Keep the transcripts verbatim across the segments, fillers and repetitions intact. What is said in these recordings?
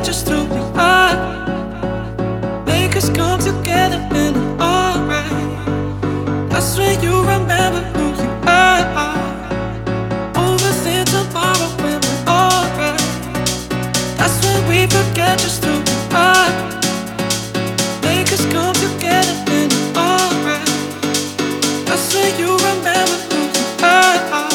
just to be high. Make us come together and it's alright. That's when you remember who you are. Overthink tomorrow when we're alright. That's when we forget just to be high. Make us come together and it's alright. That's when you remember who you are.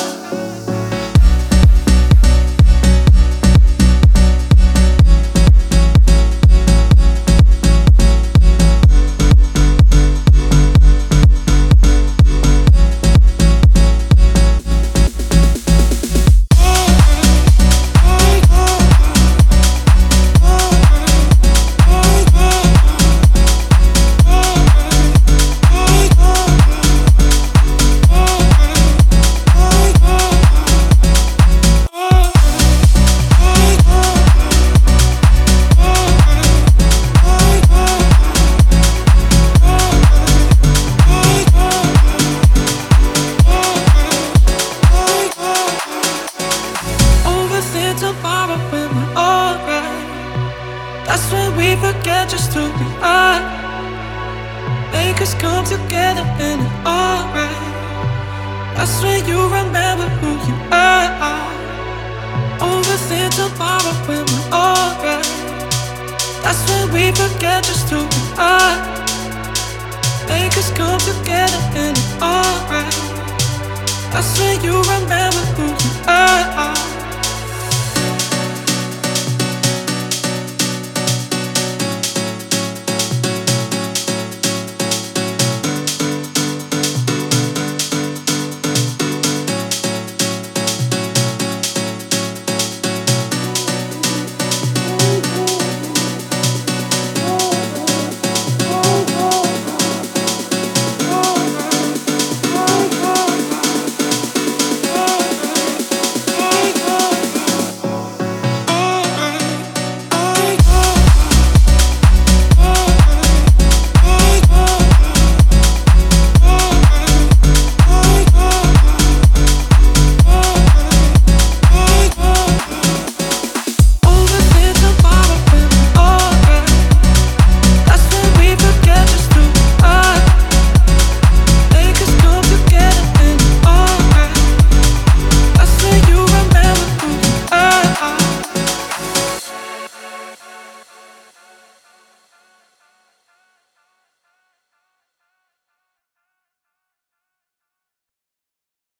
Tomorrow when we're alright. That's when we forget just to be high. Make us come together and it's alright. That's when you remember who you are. Overthink tomorrow when we're alright. That's when we forget just to be high. Make us come together and it's alright. That's when you remember